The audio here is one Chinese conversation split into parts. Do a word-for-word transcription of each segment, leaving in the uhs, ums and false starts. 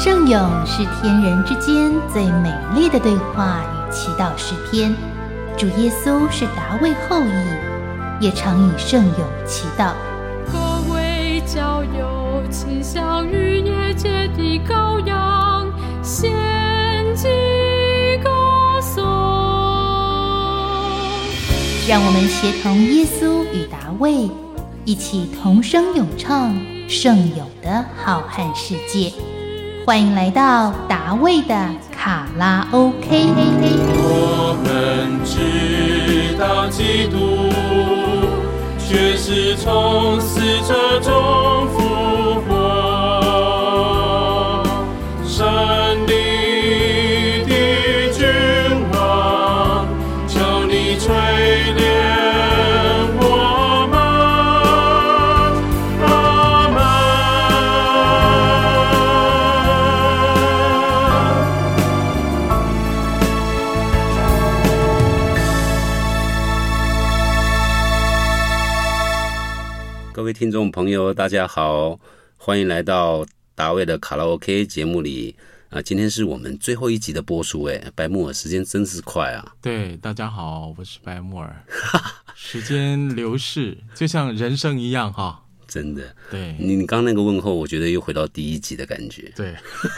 圣咏是天人之间最美丽的对话与祈祷诗篇。主耶稣是达味后裔，也常以圣咏祈祷。 各位教友，请向逾越节的羔羊献祭歌颂。 让我们协同耶稣与达味，一起同声咏唱圣咏的浩瀚世界。欢迎来到达味的卡拉 OK。 我们知道基督却是从死者中复活，胜利的君王，求你垂怜我们，阿们。 各位听众朋友大家好，欢迎来到达味的卡拉 OK 节目里啊，今天是我们最后一集的播出诶，白木耳时间真是快啊。 对，大家好，我是白木耳。时间流逝就像人生一样哈， 真的。 对， 你你刚那个问候，我觉得又回到第一集的感觉。 对。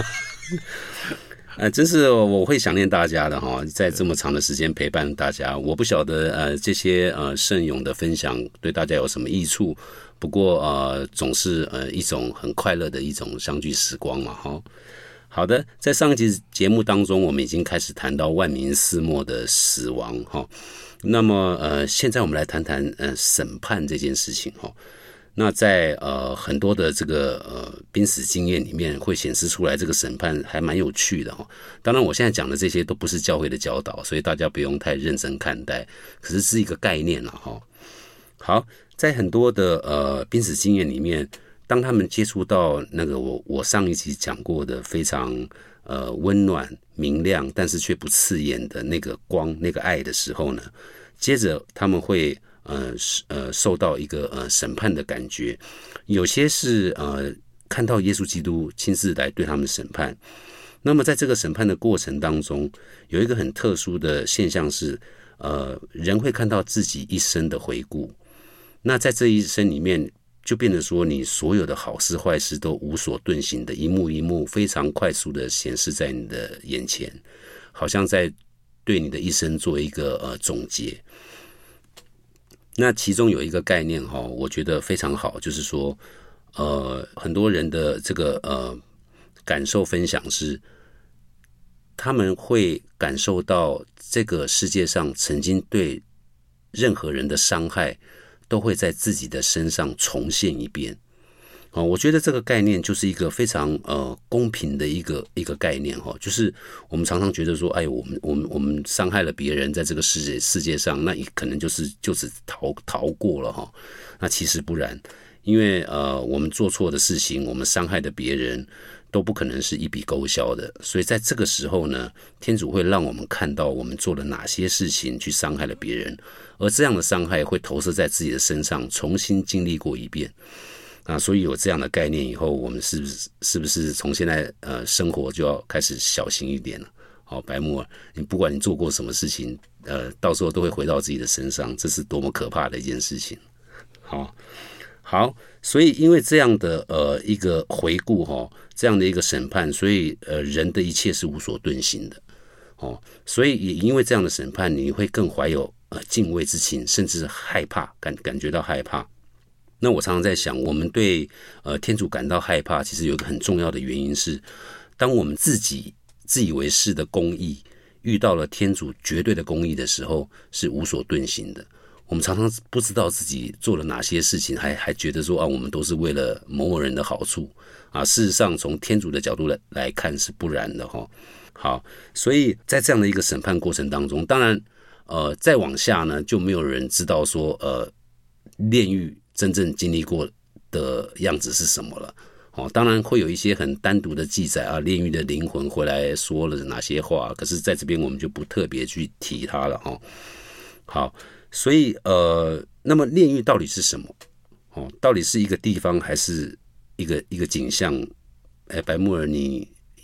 呃，真是我会想念大家的哈，在这么长的时间陪伴大家。我不晓得呃这些呃圣咏的分享对大家有什么益处，不过呃总是呃一种很快乐的一种相聚时光嘛哈。好的，在上一集节目当中，我们已经开始谈到万民四末的死亡哈。那么呃现在我们来谈谈呃审判这件事情哈。那在呃很多的这个呃濒死经验里面，会显示出来这个审判还蛮有趣的哈。当然，我现在讲的这些都不是教会的教导，所以大家不用太认真看待，可是是一个概念了哈。好，在很多的呃濒死经验里面，当他们接触到那个我我上一集讲过的非常呃温暖明亮，但是却不刺眼的那个光那个爱的时候呢，接着他们会。呃呃，受到一个呃审判的感觉，有些是呃看到耶稣基督亲自来对他们审判。那么在这个审判的过程当中，有一个很特殊的现象是，呃，人会看到自己一生的回顾。那在这一生里面，就变得说，你所有的好事坏事都无所遁形的，一幕一幕非常快速的显示在你的眼前，好像在对你的一生做一个呃总结。那其中有一个概念哈，我觉得非常好，就是说，呃，很多人的这个呃感受分享是，他们会感受到这个世界上曾经对任何人的伤害，都会在自己的身上重现一遍。哦，我觉得这个概念就是一个非常呃公平的一个一个概念哈，就是我们常常觉得说，哎，我们我们我们伤害了别人，在这个世界世界上，那可能就是就此逃逃过了哈。那其实不然，因为呃我们做错的事情，我们伤害的别人，都不可能是一笔勾销的。所以在这个时候呢，天主会让我们看到我们做了哪些事情去伤害了别人，而这样的伤害会投射在自己的身上，重新经历过一遍。啊，所以有这样的概念以后，我们是不是是不是从现在呃生活就要开始小心一点了？好，白木耳，你不管你做过什么事情，呃，到时候都会回到自己的身上，这是多么可怕的一件事情。好，好，所以因为这样的呃一个回顾哈，这样的一个审判，所以呃人的一切是无所遁形的。哦，所以也因为这样的审判，你会更怀有呃敬畏之情，甚至害怕，感感觉到害怕。那我常常在想，我们对呃天主感到害怕，其实有一个很重要的原因是，当我们自己自以为是的公义遇到了天主绝对的公义的时候，是无所遁形的。我们常常不知道自己做了哪些事情，还还觉得说啊，我们都是为了某某人的好处啊。事实上，从天主的角度来来看是不然的哈。好，所以在这样的一个审判过程当中，当然呃再往下呢，就没有人知道说呃炼狱真正经历过的样子是什么了。哦，当然会有一些很单独的记载啊，炼狱的灵魂回来说了哪些话，可是在这边我们就不特别去提它了哈。好，所以呃，那么炼狱到底是什么？哦，到底是一个地方还是一个一个景象？哎，白木耳，你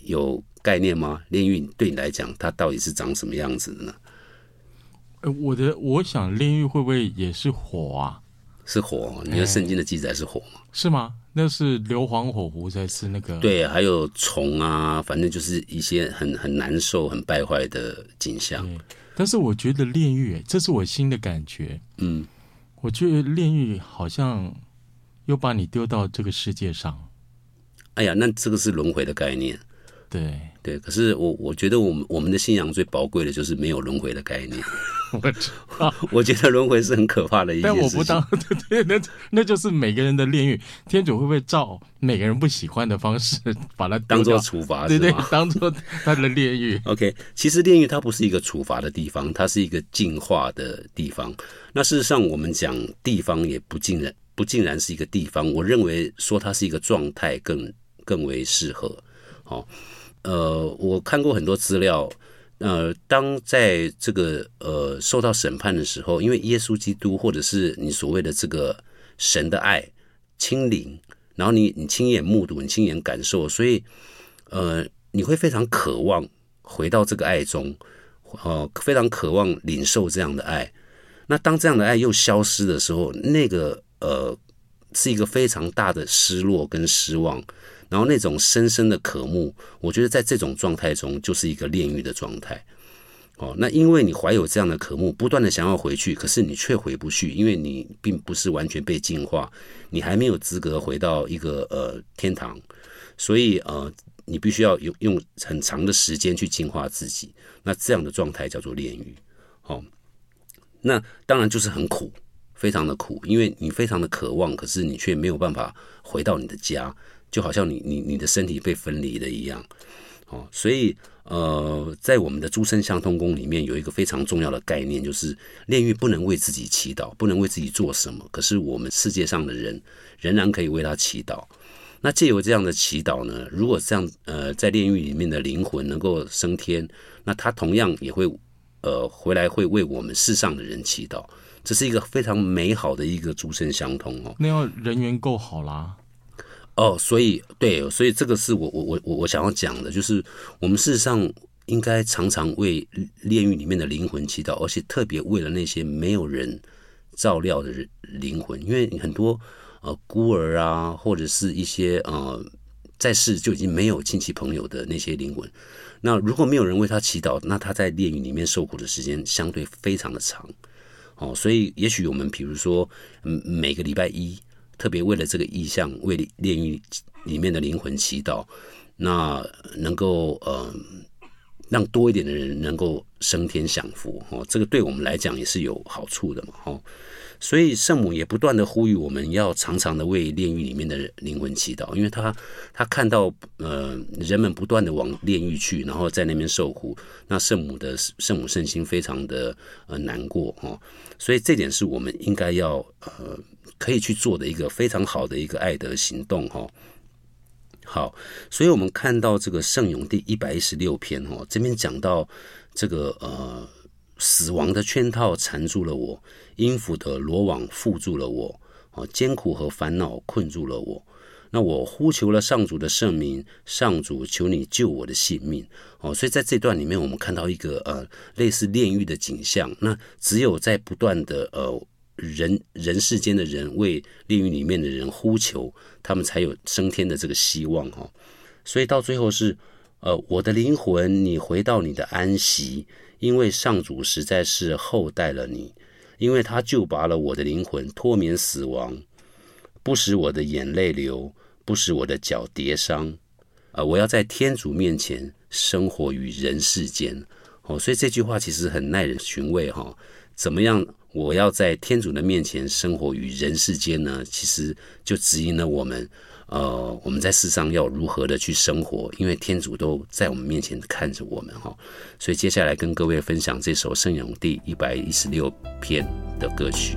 有概念吗？炼狱对你来讲，它到底是长什么样子的呢？ 呃，我的我想炼狱会不会也是火啊？ 是火，你的圣经的记载是火吗？ 是吗？那是硫磺火湖才是那个？ 对，还有虫啊，反正就是一些很很难受、很败坏的景象。 但是我觉得炼狱，这是我新的感觉。 嗯， 我觉得炼狱好像又把你丢到这个世界上。 哎呀，那这个是轮回的概念。 对对，可是我我觉得我们我们的信仰最宝贵的就是没有轮回的概念。 我知道， 我觉得轮回是很可怕的一件事情。 但我不当，对对，那那就是每个人的炼狱，天主会不会照每个人不喜欢的方式把它当做处罚？ 对对，当做他的炼狱。 OK， 其实炼狱它不是一个处罚的地方，它是一个净化的地方。那事实上，我们讲地方也不尽然不尽然是一个地方，我认为说它是一个状态更更为适合。哦，呃，我看过很多资料。呃，当在这个呃受到审判的时候，因为耶稣基督或者是你所谓的这个神的爱亲临，然后你你亲眼目睹，你亲眼感受，所以呃你会非常渴望回到这个爱中，呃非常渴望领受这样的爱。那当这样的爱又消失的时候，那个呃是一个非常大的失落跟失望。然后那种深深的渴慕，我觉得在这种状态中就是一个炼狱的状态。哦，那因为你怀有这样的渴慕，不断的想要回去，可是你却回不去，因为你并不是完全被净化，你还没有资格回到一个呃天堂，所以呃你必须要用用很长的时间去净化自己。那这样的状态叫做炼狱。哦，那当然就是很苦，非常的苦，因为你非常的渴望，可是你却没有办法回到你的家。就好像你你你的身体被分离了一样，哦，所以呃，在我们的诸圣相通功里面有一个非常重要的概念，就是炼狱不能为自己祈祷，不能为自己做什么，可是我们世界上的人仍然可以为他祈祷。那借由这样的祈祷呢，如果这样呃在炼狱里面的灵魂能够升天，那他同样也会呃回来会为我们世上的人祈祷。这是一个非常美好的一个诸圣相通哦。 那要人缘够好啦。 哦，所以对，所以这个是我我我我我想要讲的，就是我们事实上应该常常为炼狱里面的灵魂祈祷，而且特别为了那些没有人照料的灵魂，因为很多呃孤儿啊，或者是一些呃在世就已经没有亲戚朋友的那些灵魂，那如果没有人为他祈祷，那他在炼狱里面受苦的时间相对非常的长。哦，所以也许我们比如说嗯每个礼拜一。特别为了这个意向，为炼狱里面的灵魂祈祷，那能够呃让多一点的人能够升天享福哦，这个对我们来讲也是有好处的嘛哦。所以圣母也不断的呼吁我们要常常的为炼狱里面的灵魂祈祷，因为他他看到呃人们不断的往炼狱去，然后在那边受苦，那圣母的圣母圣心非常的呃难过哦，所以这点是我们应该要呃。可以去做的一个非常好的一个爱德行动哈。好，所以我们看到这个圣咏第一百一十六篇哈，这边讲到这个呃死亡的圈套缠住了我，阴府的罗网缚住了我，哦，艰苦和烦恼困住了我。那我呼求了上主的圣名，上主求你救我的性命哦。所以在这段里面，我们看到一个呃类似炼狱的景象。那只有在不断的呃。人人世间的人为炼狱里面的人呼求，他们才有升天的这个希望哈。所以到最后是，呃，我的灵魂，你回到你的安息，因为上主实在是厚待了你，因为他救拔了我的灵魂，脱免死亡，不使我的眼泪流，不使我的脚跌伤。呃，我要在天主面前生活于人世间。哦，所以这句话其实很耐人寻味哈。怎么样？我要在天主的面前生活于人世间呢，其实就指引了我们，呃，我们在世上要如何的去生活，因为天主都在我们面前看着我们哈。所以接下来跟各位分享这首圣咏第一百一十六篇的歌曲。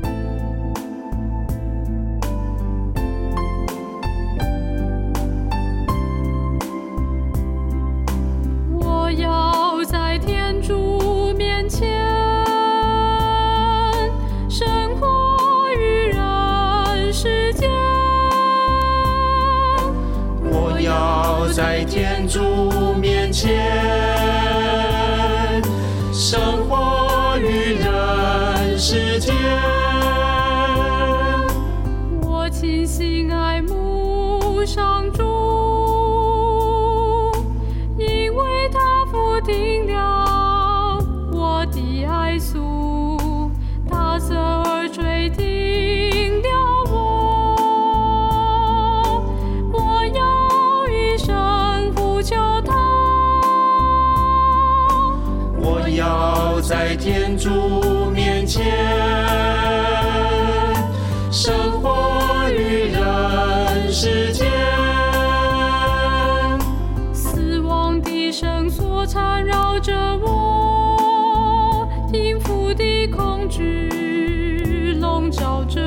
我要在天主面前。 在天主面前，生活于人世间。 我倾心爱慕上主，因为他俯听了我的哀诉，他侧耳垂听了我，我要一生呼求他， 我要在天主面前，生活于人世间。 死亡的绳索缠绕着我，贫富的恐惧笼罩着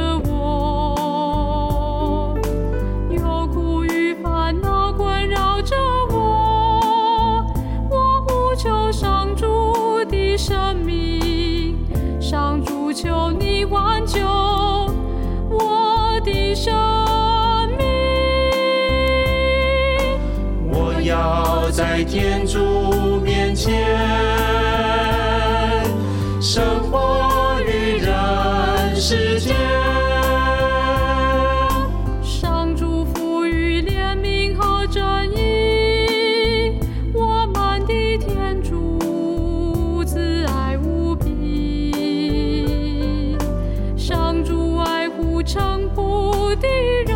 我，忧苦与烦恼困扰着我，我呼求上主的生命，上主求你挽救我的生命。 我要在天主面前，生活于人世间。 上主赋予怜悯和正义，我们的天主慈爱无比。上主爱护诚朴的人，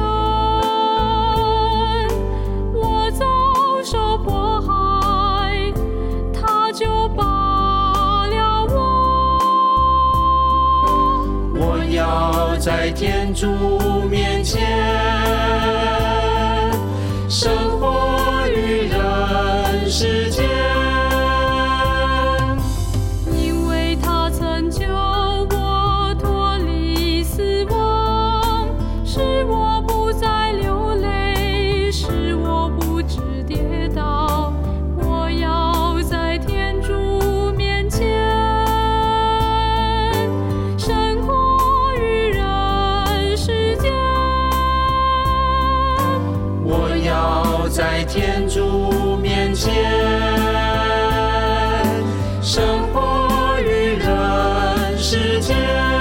我遭受迫害，他就罢了我。 我要在天主面前，生活于人世间。 因为他曾救我脱离死亡，使我不再流泪，使我不致跌倒。我要在天主面前，生活于人世间。 我要在天主面前，生活于人世间。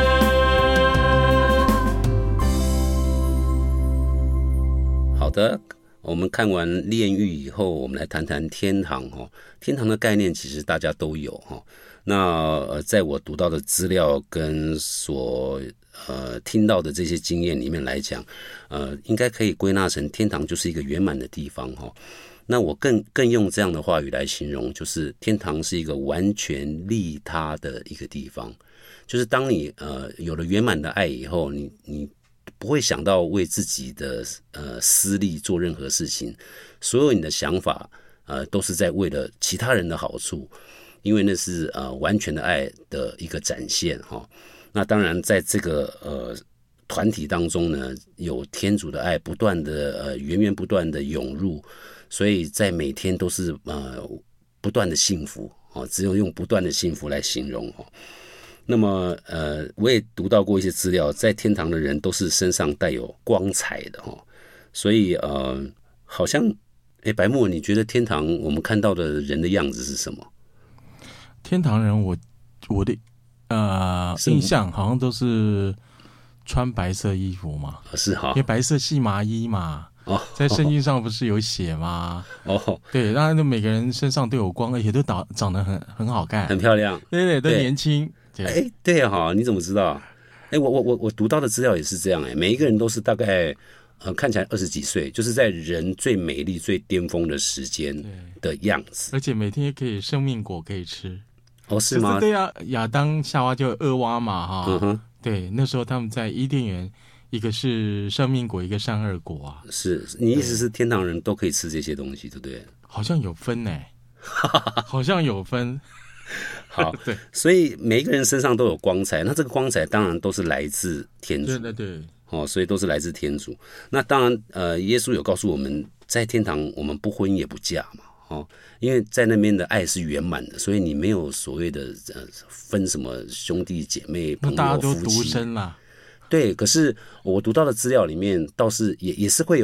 好的，我们看完炼狱以后，我们来谈谈天堂哦。天堂的概念其实大家都有哈。那呃，在我读到的资料跟所呃听到的这些经验里面来讲，呃，应该可以归纳成天堂就是一个圆满的地方哈。那我更更用这样的话语来形容，就是天堂是一个完全利他的一个地方。就是当你呃有了圆满的爱以后，你你不会想到为自己的呃私利做任何事情，所有你的想法呃都是在为了其他人的好处，因为那是呃完全的爱的一个展现哈。那当然在这个呃团体当中呢，有天主的爱不断的呃源源不断的涌入，所以在每天都是呃不断的幸福哦，只有用不断的幸福来形容哦。那么呃，我也读到过一些资料，在天堂的人都是身上带有光彩的哦，所以呃，好像哎，白木，你觉得天堂我们看到的人的样子是什么？ 天堂人我，我的呃印象好像都是穿白色衣服嘛， 是哈， 因为白色细麻衣嘛。哦，在圣经上不是有写吗？ 哦， 对，当然，每个人身上都有光，而且都长长得很很好看， 很漂亮， 对对，都年轻。 哎，对啊，哈，你怎么知道？哎，我我我我读到的资料也是这样，哎，每一个人都是大概呃看起来二十几岁，就是在人最美丽、最巅峰的时间的样子， 而且每天也可以生命果可以吃。 哦，是吗？ 对啊，亚当夏娃就有恶蛙嘛，哈， 嗯哼， 对，那时候他们在伊甸园。一个是生命果，一个善恶果啊。 是你意思是天堂人都可以吃这些东西，对不对？ 好像有分呢、欸，好像有分。 好， 对， 所以每一个人身上都有光彩，那这个光彩当然都是来自天主， 对对对， 哦，所以都是来自天主。那当然，呃，耶稣有告诉我们，在天堂我们不婚也不嫁嘛，哦，因为在那边的爱是圆满的，所以你没有所谓的呃分什么兄弟姐妹、朋友、 大家都夫妻独身啦。 对，可是我读到的资料里面倒是也也是会有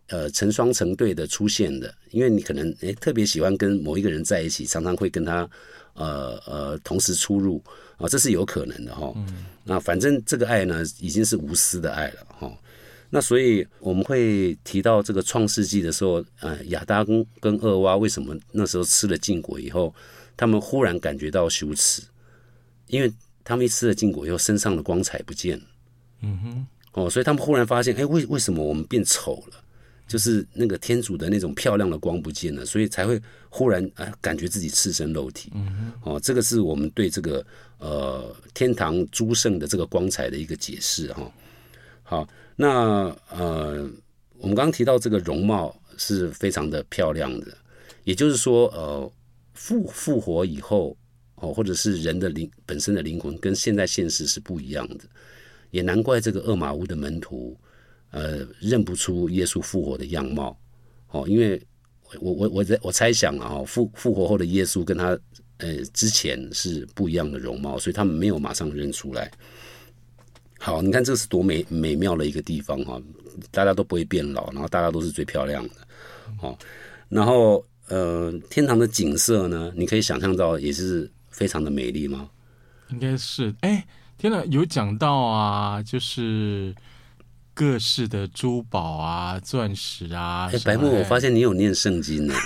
呃成双成对的出现的，因为你可能诶特别喜欢跟某一个人在一起，常常会跟他呃呃同时出入啊、呃，这是有可能的哈。嗯、那反正这个爱呢，已经是无私的爱了哈。那所以我们会提到这个创世纪的时候，呃，亚当跟厄娃为什么那时候吃了禁果以后，他们忽然感觉到羞耻，因为他们一吃了禁果以后，身上的光彩不见了。嗯哼。哦，所以他们忽然发现，哎，为为什么我们变丑了？就是那个天主的那种漂亮的光不见了，所以才会忽然啊、呃、感觉自己赤身露体。嗯哼。哦，这个是我们对这个呃天堂诸圣的这个光彩的一个解释哈、哦。好。那呃，我们刚刚提到这个容貌是非常的漂亮的，也就是说，呃，复复活以后，哦，或者是人的灵本身的灵魂跟现在现实是不一样的，也难怪这个厄玛乌的门徒，呃，认不出耶稣复活的样貌，哦，因为我我我在我猜想啊，复复活后的耶稣跟他呃之前是不一样的容貌，所以他们没有马上认出来。好，你看这是多美美妙的一个地方哈，大家都不会变老，然后大家都是最漂亮的，哦，然后呃，天堂的景色呢，你可以想象到也是非常的美丽吗？ 应该是，哎，天哪，有讲到啊，就是各式的珠宝啊、钻石啊。 哎，白木，我发现你有念圣经呢。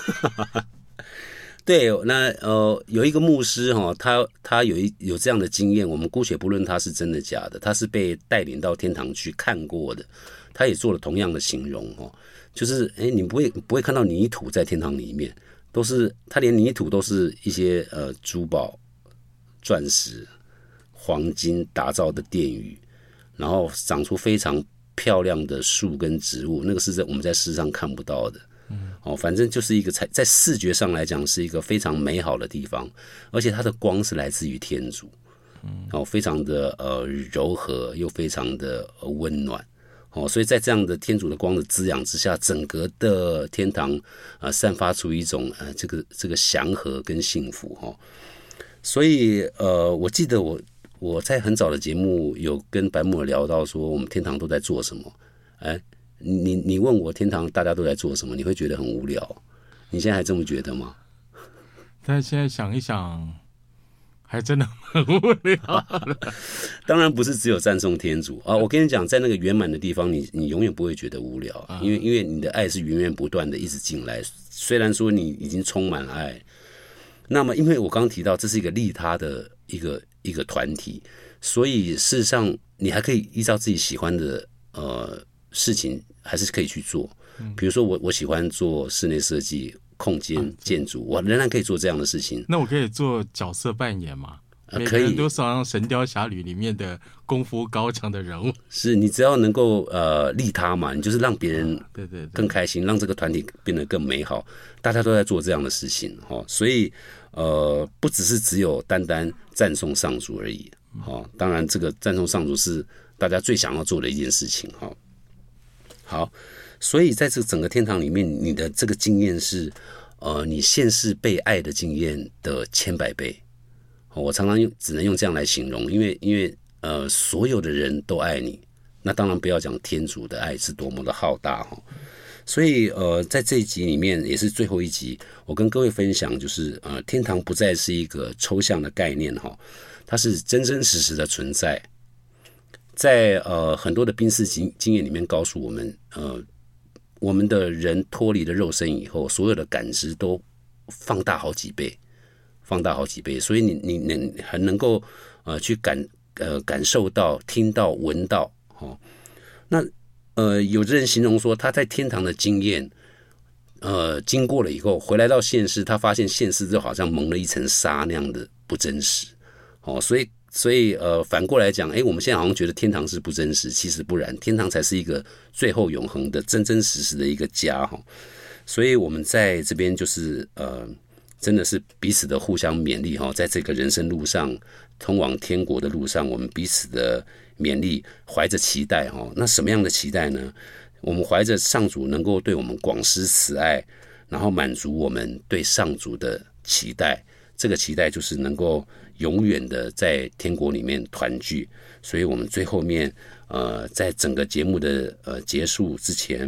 对，那呃，有一个牧师哈，他他有一有这样的经验，我们姑且不论他是真的假的，他是被带领到天堂去看过的，他也做了同样的形容哦，就是哎，你不会不会看到泥土在天堂里面，都是他连泥土都是一些呃珠宝、钻石、黄金打造的殿宇，然后长出非常漂亮的树跟植物，那个是在我们在世上看不到的。哦，反正就是一个在视觉上来讲是一个非常美好的地方，而且它的光是来自于天主，哦，非常的呃柔和又非常的温暖，哦，所以在这样的天主的光的滋养之下，整个的天堂呃散发出一种呃这个这个祥和跟幸福哈、哦，所以呃我记得我我在很早的节目有跟白木耳聊到说我们天堂都在做什么，哎。你你问我天堂大家都在做什么，你会觉得很无聊？你现在还这么觉得吗？ 但现在想一想，还真的很无聊。 当然不是只有赞颂天主啊！我跟你讲，在那个圆满的地方，你你永远不会觉得无聊，因为因为你的爱是源源不断的一直进来。虽然说你已经充满了爱，那么因为我刚刚提到这是一个利他的一个一个团体，所以事实上你还可以依照自己喜欢的呃。事情还是可以去做，比如说我我喜欢做室内设计、空间、建筑，我仍然可以做这样的事情。 那我可以做角色扮演吗？ 呃、 每个人都是好像《神雕侠侣》里面的功夫高强的人物。 是你只要能够呃利他嘛，你就是让别人对对更开心，让这个团体变得更美好。大家都在做这样的事情哈，所以呃不只是只有单单赞颂上主而已哈。当然，这个赞颂上主是大家最想要做的一件事情哈。好，所以在这整个天堂里面，你的这个经验是，呃，你现世被爱的经验的千百倍。我常常用只能用这样来形容，因为因为呃，所有的人都爱你，那当然不要讲天主的爱是多么的浩大哈。所以呃，在这一集里面也是最后一集，我跟各位分享就是呃，天堂不再是一个抽象的概念哈，它是真真实实的存在。在呃很多的濒死经经验里面告诉我们，呃，我们的人脱离了肉身以后，所有的感知都放大好几倍，放大好几倍，所以你你能很能够呃去感呃感受到、听到、闻到，哦，那呃有的人形容说他在天堂的经验，呃经过了以后回来到现世，他发现现世就好像蒙了一层纱那样的不真实，哦，所以。所以，呃，反过来讲，哎，我们现在好像觉得天堂是不真实，其实不然，天堂才是一个最后永恒的、真真实实的一个家哈。所以，我们在这边就是，呃，真的是彼此的互相勉励哈，在这个人生路上，通往天国的路上，我们彼此的勉励，怀着期待哈。那什么样的期待呢？我们怀着上主能够对我们广施慈爱，然后满足我们对上主的期待。这个期待就是能够永远的在天国里面团聚，所以我们最后面呃，在整个节目的呃结束之前，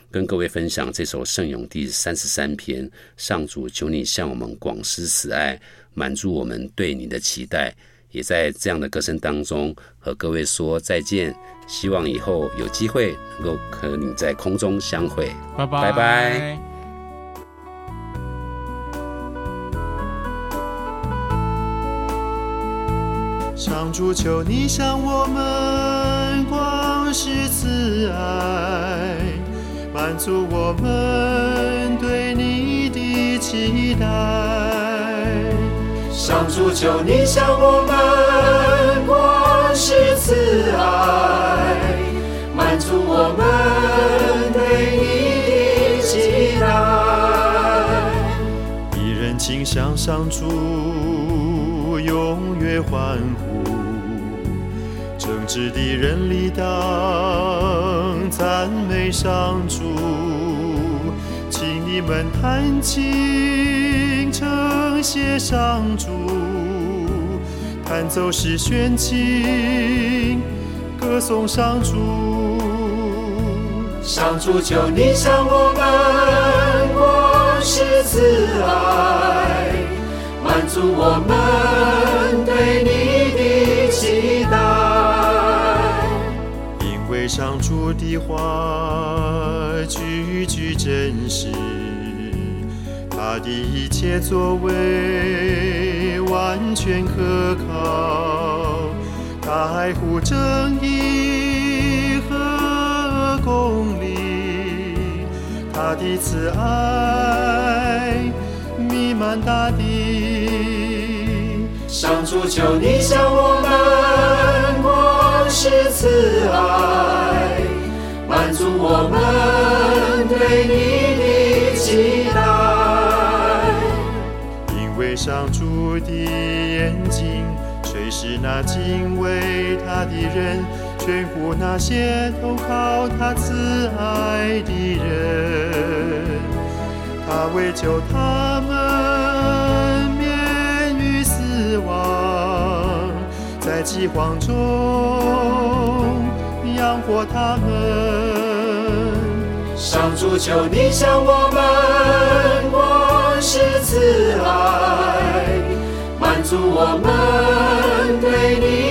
跟各位分享这首圣咏第三十三篇，上主求你向我们广施慈爱，满足我们对你的期待。也在这样的歌声当中和各位说再见，希望以后有机会能够和你在空中相会。 拜拜拜拜。 上主求你向我们广施慈爱，满足我们对你的期待。上主求你向我们广施慈爱，满足我们对你的期待。一人请向上主踊跃欢呼，正直的人理当赞美上主。请你们弹琴称谢上主，弹奏诗宣琴歌颂上主。上主求你向我们广施慈爱，满足我们对你的期待。因为上主的话句句真实，他的一切作为完全可靠。他爱护正义和公理，他的慈爱弥漫大地。上主求你向我们广施慈爱，满足我们对你的期待。因为上主的眼睛垂视那敬畏他的人，眷顾那些投靠他慈爱的人。他为救他们免于死亡，在饥荒中养活他们。上主求你向我们广施慈爱，满足我们对你